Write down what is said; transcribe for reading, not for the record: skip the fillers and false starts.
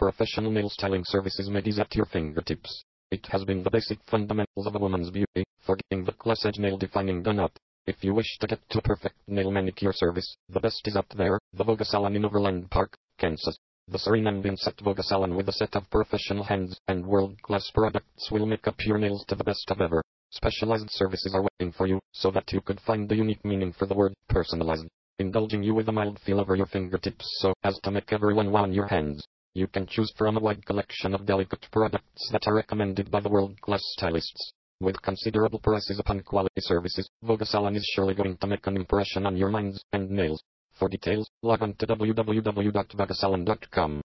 professional nail styling services made easy at your fingertips. It has been the basic fundamentals of a woman's beauty, forgetting the class edge nail defining done-up. If you wish to get to a perfect nail manicure service, the best is up there, the Voga Salon in Overland Park, Kansas. The serene ambience at Voga Salon with a set of professional hands and world-class products will make up your nails to the best of ever. Specialized services are waiting for you, so that you could find the unique meaning for the word personalized, indulging you with a mild feel over your fingertips so as to make everyone wow on your hands. You can choose from a wide collection of delicate products that are recommended by the world-class stylists. With considerable prices upon quality services, Voga Salon is surely going to make an impression on your minds and nails. For details, log on to www.vogasalon.com.